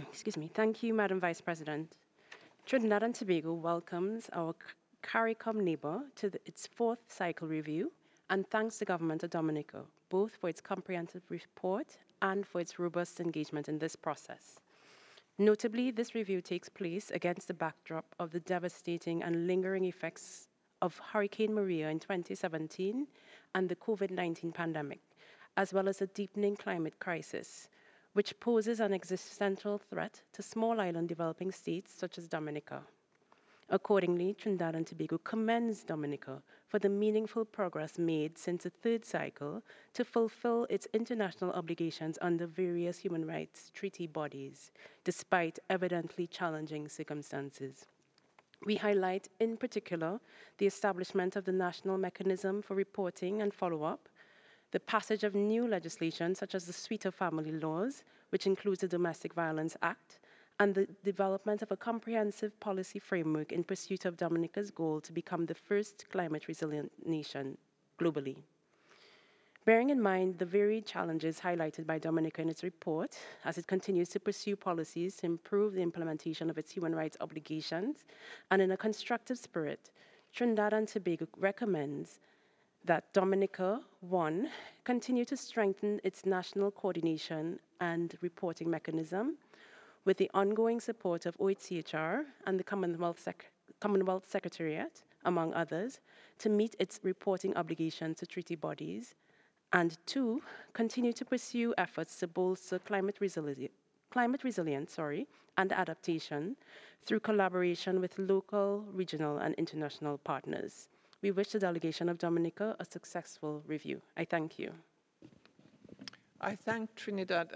Excuse me. Thank you, Madam Vice President. Trinidad and Tobago welcomes our CARICOM neighbor to its fourth cycle review and thanks the government of Dominica both for its comprehensive report and for its robust engagement in this process. Notably, this review takes place against the backdrop of the devastating and lingering effects of Hurricane Maria in 2017 and the COVID-19 pandemic, as well as a deepening climate crisis, which poses an existential threat to small island developing states such as Dominica. Accordingly, Trinidad and Tobago commends Dominica for the meaningful progress made since the third cycle to fulfill its international obligations under various human rights treaty bodies, despite evidently challenging circumstances. We highlight, in particular, the establishment of the National Mechanism for Reporting and Follow up, the passage of new legislation such as the suite of family laws, which includes the Domestic Violence Act, and the development of a comprehensive policy framework in pursuit of Dominica's goal to become the first climate resilient nation globally. Bearing in mind the varied challenges highlighted by Dominica in its report, as it continues to pursue policies to improve the implementation of its human rights obligations, and in a constructive spirit, Trinidad and Tobago recommends that Dominica, one, continue to strengthen its national coordination and reporting mechanism with the ongoing support of OHCHR and the Commonwealth Secretariat, among others, to meet its reporting obligations to treaty bodies, and two, continue to pursue efforts to bolster climate resilience, and adaptation through collaboration with local, regional, and international partners. We wish the delegation of Dominica a successful review. I thank you. I thank Trinidad